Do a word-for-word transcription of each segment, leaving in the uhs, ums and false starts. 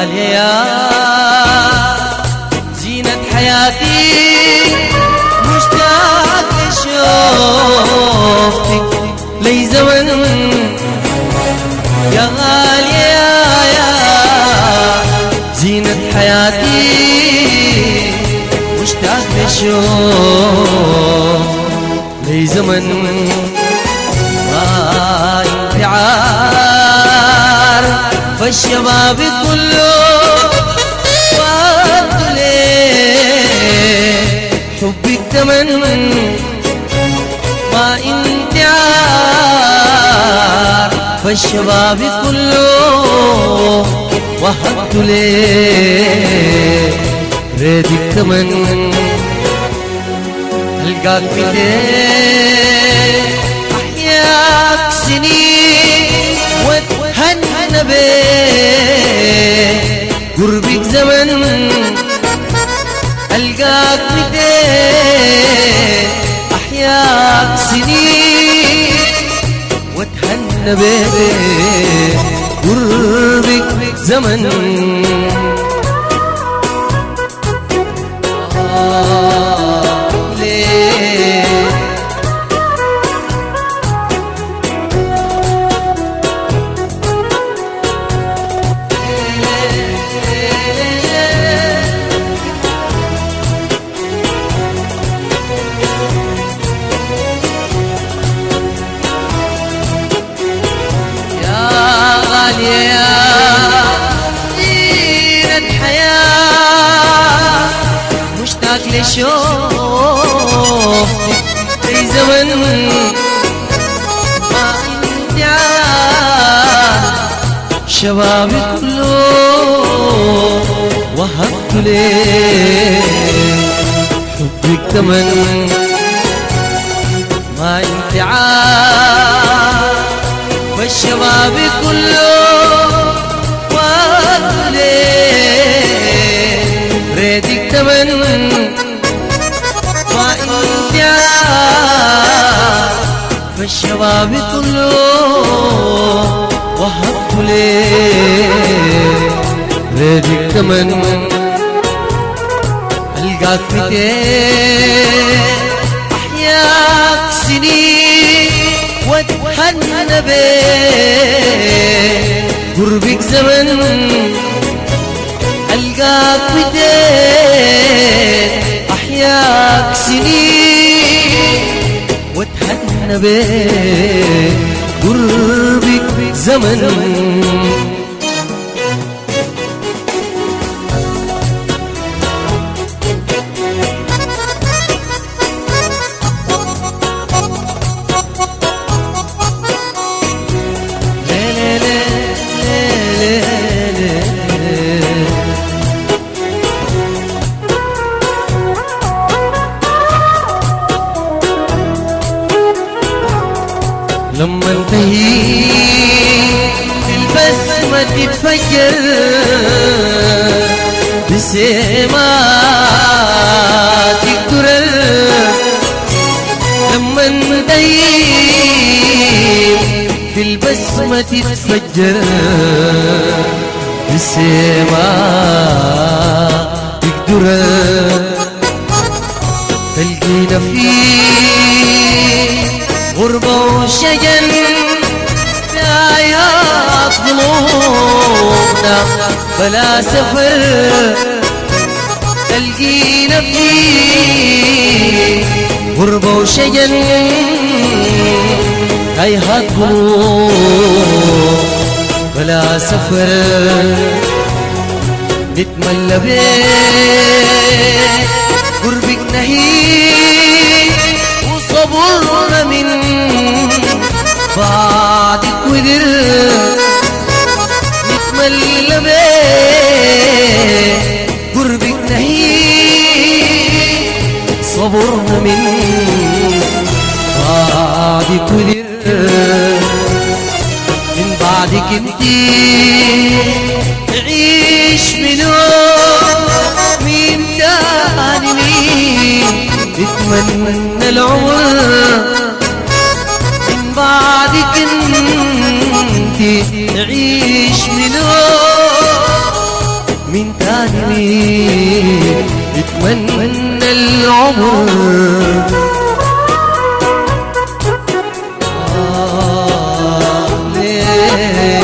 غالية يا زينة حياتي مشتاق لشوفتك لي زمن يا غالية يا زينة حياتي مشتاق لشوف لي زمن ما انتعار فالشباب كله وقت ليه حبك تمن ما انتعار فالشباب كله وهبت ليه ريدك تمن القاك بديك احياك سنين واتهنى بيك قربك زمن القاك بديك احياك سنين واتهنى بيك قربك زمن يا زينة حياة مشتاق لشوفتك في زمن ما انتعال شبابي كله وهبت ليه حبك تمن ما انتعال والشباب كله وقت ليه ريدك تمن ما انتعال فالشباب كله وهبت ليه ريدك تمن القاك متين احياك سنين واتهنى بيك قربك زمن القاك بديك احياك سنين واتهنى بيك قربك زمن لما انتهيت البسمة تتفجر بسمات الدرر لما انتهيت البسمة تتفجر بسمات الدرر تلقينا فيه غربة وشجن دايات ظلومنا بلا سفر تلقينا فيه غربة وشجن دايات ظلوم بلا سفر نتملى بيك قربك نهيب وصبرنا من بعدك ودر نتملى بيك قربك نهيب صبرنا من بعدك ودر من بعدك انتي تعيش بنور مين تاني مين تتمنى العمر من بعدك انتي تعيش بنور يتمنى العمر آه ليه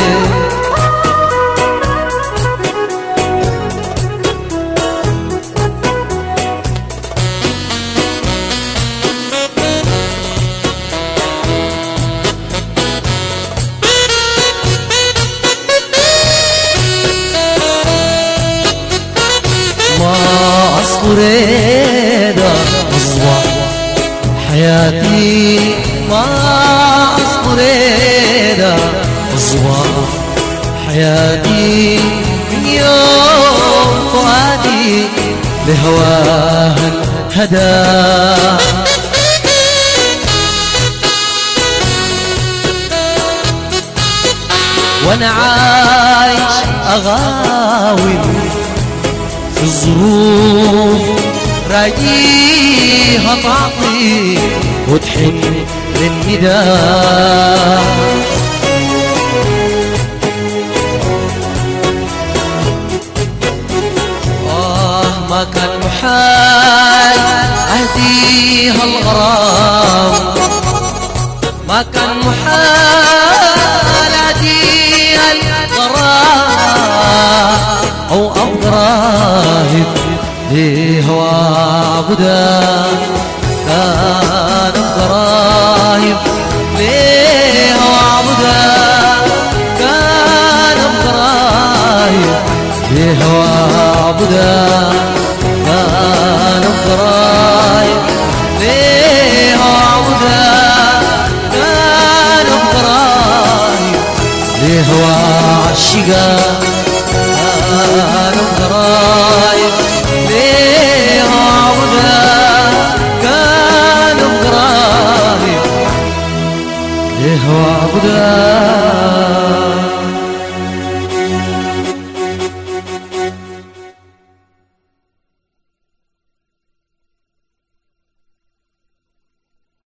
ما أصبر أصبح حياتي ما أصبر أصبح حياتي من يوم فؤادي لهواها انهدى وانا عايش اغاوي في الظروف راجيها تعطي وتحن للنداء آه ما كان محال أهديها الغرام ما كان محال أهديها الغرام أو أبراهيم لهوى عبدا كان أبراهيم لهوى عبدا كان أبراهيم لهوى عبدا كان أبراهيم لهوى عبدا كان أبراهيم لهوى عشقا كان أبراهيم لهوى عبدا كان أبراهيم لهوى عبدا